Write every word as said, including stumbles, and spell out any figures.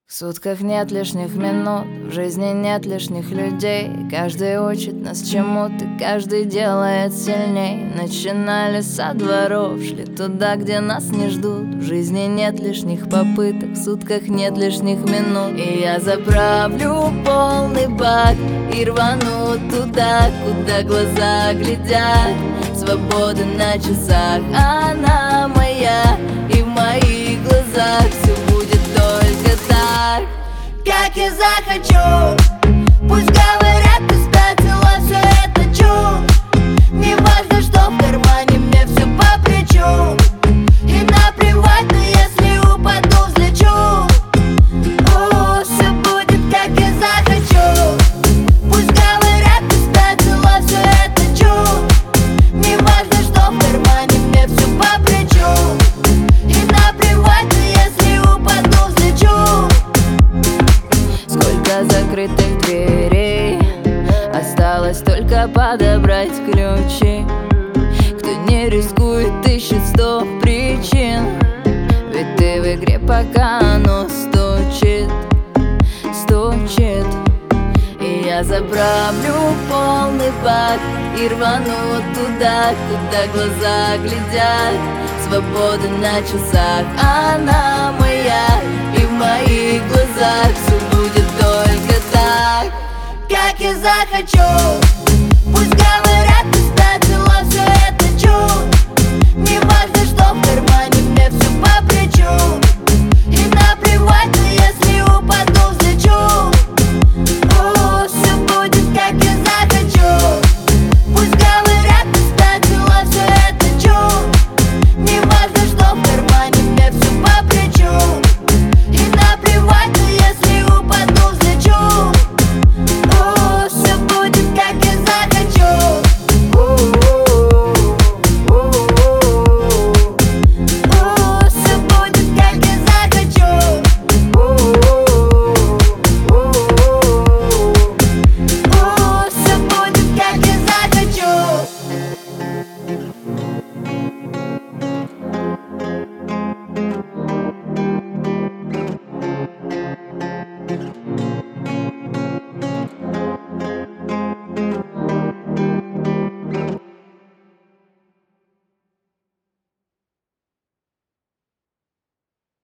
В сутках нет лишних минут, в жизни нет лишних людей. Каждый учит нас чему-то, каждый делает сильней. Начинали со дворов, шли туда, где нас не ждут. В жизни нет лишних попыток, в сутках нет лишних минут. И я заправлю полный бак и рвану туда, куда глаза глядят. Свобода на часах, она моя, и в моих глазах все будет только так, как я захочу. Пусть говорят, ты спятила, все это чушь. Не важно, что в кармане, мне все по плечу. И наплевать, но если упаду, взлечу. О, все будет, как я захочу. Пусть говорят, ты спятила, все это чушь. Не важно, что в кармане, мне все по плечу. И наплевать, но если упаду, взлечу. Сколько закрытых дверей, осталось только подобрать ключи. Кто не рискует, ищет сто причин. Ведь ты в игре, пока оно стучит, стучит. И я заправлю полный бак и рвану туда, куда глаза глядят. Свобода на часах, она моя, и в моих глазах все будет только так, как я захочу.